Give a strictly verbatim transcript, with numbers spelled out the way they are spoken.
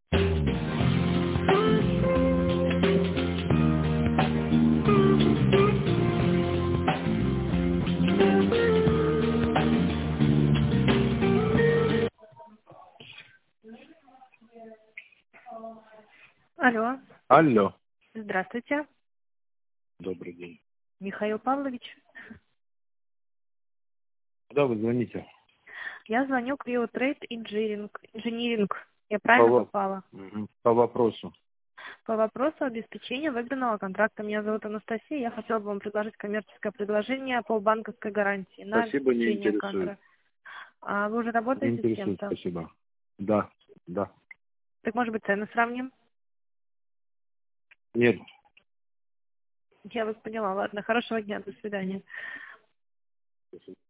Алло. Алло. Здравствуйте. Добрый день. Михаил Павлович. Куда вы звоните? Я звоню к Rio Trade Engineering. Engineering. Я По, правильно во- попала? Мгм. По вопросу. По вопросу обеспечения выгранного контракта. Меня зовут Анастасия. Я хотела бы вам предложить коммерческое предложение по банковской гарантии на Спасибо, не обеспечение интересует. контракта. А вы уже Не работаете с интересует, кем-то? спасибо. Да, да. Так, может быть, цены сравним? Нет. Я вас поняла. Ладно, хорошего дня. До свидания. Спасибо.